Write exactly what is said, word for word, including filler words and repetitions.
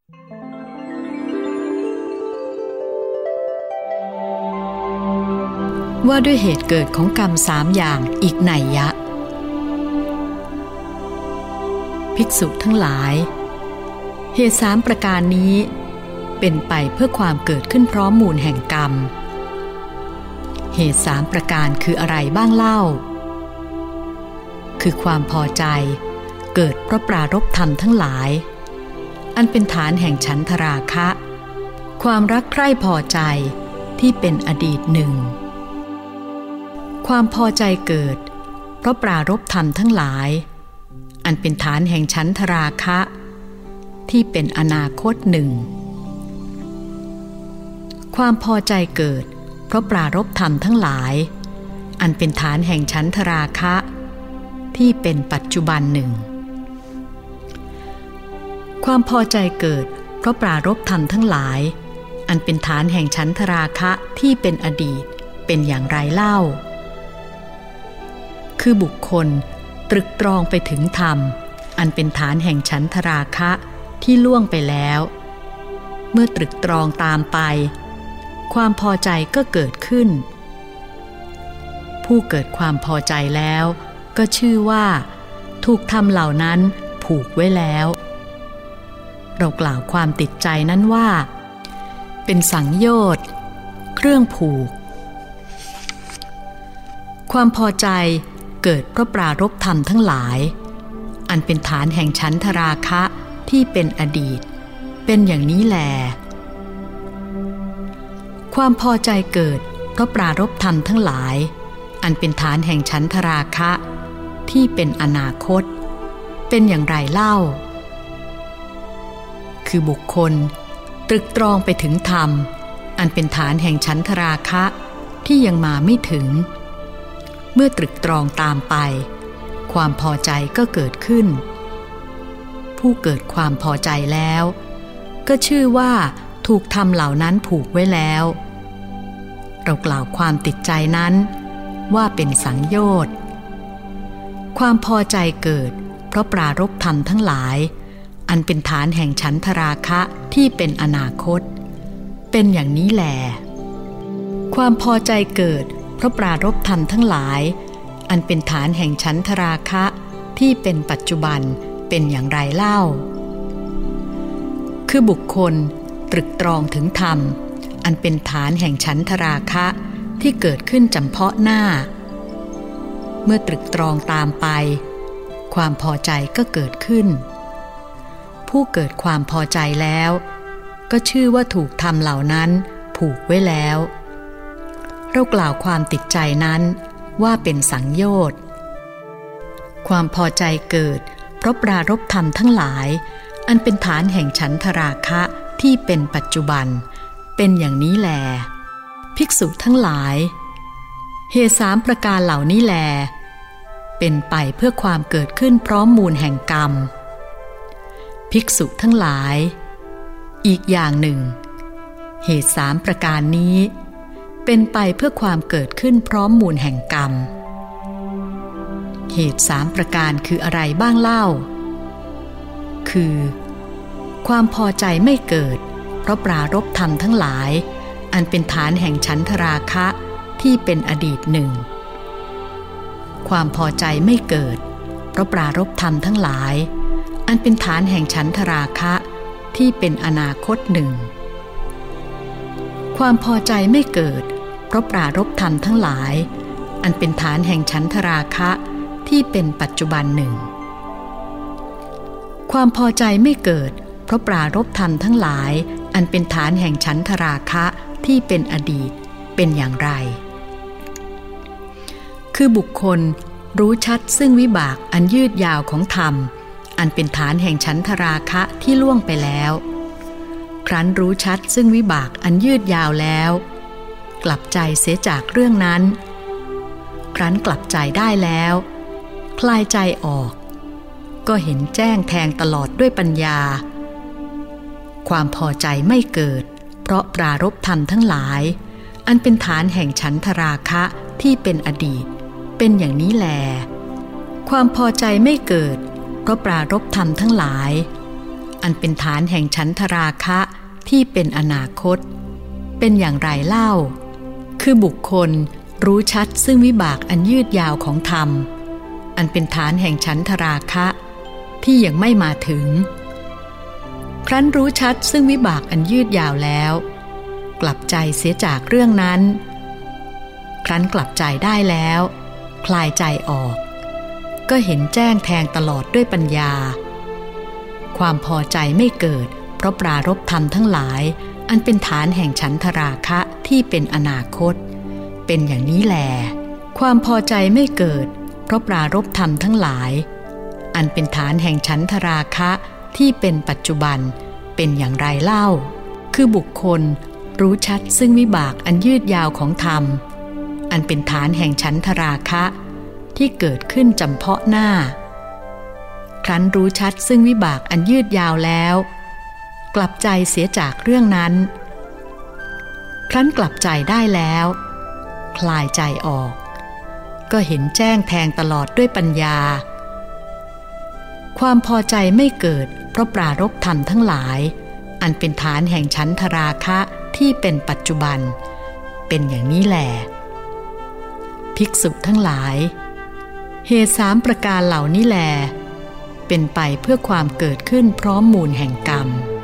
ว่าด้วยเหตุเกิดของกรรมสามอย่างอีกนัยยะภิกษุทั้งหลายเหตุสามประการนี้เป็นไปเพื่อความเกิดขึ้นพร้อมมูลแห่งกรรมเหตุสามประการคืออะไรบ้างเล่าคือความพอใจเกิดเพราะปรารภธรรมทั้งหลายอันเป็นฐานแห่งฉันทราคะความรักใคร่พอใจที่เป็นอดีตหนึ่งความพอใจเกิดเพราะปรารภธรรมทั้งหลายอันเป็นฐานแห่งฉันทราคะที่เป็นอนาคตหนึ่งความพอใจเกิดเพราะปรารภธรรมทั้งหลายอันเป็นฐานแห่งฉันทราคะที่เป็นปัจจุบันหนึ่งความพอใจเกิดเพราะปรารภธรรมทั้งหลายอันเป็นฐานแห่งฉันทราคะที่เป็นอดีตเป็นอย่างไรเล่าคือบุคคลตรึกตรองไปถึงธรรมอันเป็นฐานแห่งฉันทราคะที่ล่วงไปแล้วเมื่อตรึกตรองตามไปความพอใจก็เกิดขึ้นผู้เกิดความพอใจแล้วก็ชื่อว่าถูกธรรมเหล่านั้นผูกไว้แล้วเรากล่าวความติดใจนั้นว่าเป็นสังโยชน์เครื่องผูกความพอใจเกิดเพราะปรารภธรรมทั้งหลายอันเป็นฐานแห่งฉันทราคะที่เป็นอดีตเป็นอย่างนี้แลความพอใจเกิดเพราะปรารภธรรมทั้งหลายอันเป็นฐานแห่งฉันทราคะที่เป็นอนาคตเป็นอย่างไรเล่าคือบุคคลตรึกตรองไปถึงธรรมอันเป็นฐานแห่งฉันทราคะที่ยังมาไม่ถึงเมื่อตรึกตรองตามไปความพอใจก็เกิดขึ้นผู้เกิดความพอใจแล้วก็ชื่อว่าถูกธรรมเหล่านั้นผูกไว้แล้วเรากล่าวความติดใจนั้นว่าเป็นสังโยชน์ความพอใจเกิดเพราะปรารภธรรมทั้งหลายอันเป็นฐานแห่งฉันทราคะที่เป็นอนาคตเป็นอย่างนี้แลความพอใจเกิดเพราะปรารภธรรมทั้งหลายอันเป็นฐานแห่งฉันทราคะที่เป็นปัจจุบันเป็นอย่างไรเล่าคือบุคคลตรึกตรองถึงธรรมอันเป็นฐานแห่งฉันทราคะที่เกิดขึ้นจำเพาะหน้าเมื่อตรึกตรองตามไปความพอใจก็เกิดขึ้นผู้เกิดความพอใจแล้วก็ชื่อว่าถูกธรรมเหล่านั้นผูกไว้แล้วเรากล่าวความติดใจนั้นว่าเป็นสังโยชน์ความพอใจเกิดเพราะปรารภธรรมทั้งหลายอันเป็นฐานแห่งฉันทราคะที่เป็นปัจจุบันเป็นอย่างนี้แลภิกษุทั้งหลายเหตุสามประการเหล่านี้แลเป็นไปเพื่อความเกิดขึ้นพร้อมมูลแห่งกรรมภิกษุทั้งหลายอีกอย่างหนึ่งเหตุสามประการนี้เป็นไปเพื่อความเกิดขึ้นพร้อมมูลแห่งกรรมเหตุสามประการคืออะไรบ้างเล่าคือความพอใจไม่เกิดเพราะปรารภธรรมทั้งหลายอันเป็นฐานแห่งฉันทราคะที่เป็นอดีตหนึ่งความพอใจไม่เกิดเพราะปรารภธรรมทั้งหลายอันเป็นฐานแห่งฉันทราคะที่เป็นอนาคตหนึ่งความพอใจไม่เกิดเพราะปรารภธรรมทั้งหลายอันเป็นฐานแห่งฉันทราคะที่เป็นปัจจุบันหนึ่งความพอใจไม่เกิดเพราะปรารภธรรมทั้งหลายอันเป็นฐานแห่งฉันทราคะที่เป็นอดีตเป็นอย่างไรคือบุคคลรู้ชัดซึ่งวิบากอันยืดยาวของธรรมอันเป็นฐานแห่งฉันทราคะที่ล่วงไปแล้วครั้นรู้ชัดซึ่งวิบากอันยืดยาวแล้วกลับใจเสียจากเรื่องนั้นครั้นกลับใจได้แล้วคลายใจออกก็เห็นแจ้งแทงตลอดด้วยปัญญาความพอใจไม่เกิดเพราะปรารภธรรมทั้งหลายอันเป็นฐานแห่งฉันทราคะที่เป็นอดีตเป็นอย่างนี้แลความพอใจไม่เกิดเพราะปรารภธรรมทั้งหลายอันนเป็นฐานแห่งฉันทราคะที่เป็นอนาคตเป็นอย่างไรเล่าคือบุคคลรู้ชัดซึ่งวิบากอันยืดยาวของธรรมอันเป็นฐานแห่งฉันทราคะที่ยังไม่มาถึงครั้นรู้ชัดซึ่งวิบากอันยืดยาวแล้วกลับใจเสียจากเรื่องนั้นครั้นกลับใจได้แล้วคลายใจออกก็เห็นแจ้งแทงตลอดด้วยปัญญาความพอใจไม่เกิดเพราะปรารภธรรมทั้งหลายอันเป็นฐานแห่งฉันทราคะที่เป็นอนาคตเป็นอย่างนี้แลความพอใจไม่เกิดเพราะปรารภธรรมทั้งหลายอันเป็นฐานแห่งฉันทราคะที่เป็นปัจจุบันเป็นอย่างไรเล่าคือบุคคลรู้ชัดซึ่งวิบากอันยืดยาวของธรรมอันเป็นฐานแห่งฉันทราคะที่เกิดขึ้นจำเพาะหน้าครั้นรู้ชัดซึ่งวิบากอันยืดยาวแล้วกลับใจเสียจากเรื่องนั้นครั้นกลับใจได้แล้วคลายใจออกก็เห็นแจ้งแทงตลอดด้วยปัญญาความพอใจไม่เกิดเพราะปรารภธรรมทั้งหลายอันเป็นฐานแห่งฉันทราคะที่เป็นปัจจุบันเป็นอย่างนี้แหละภิกษุทั้งหลายเหตุสามประการเหล่านี้แลเป็นไปเพื่อความเกิดขึ้นพร้อมมูลแห่งกรรม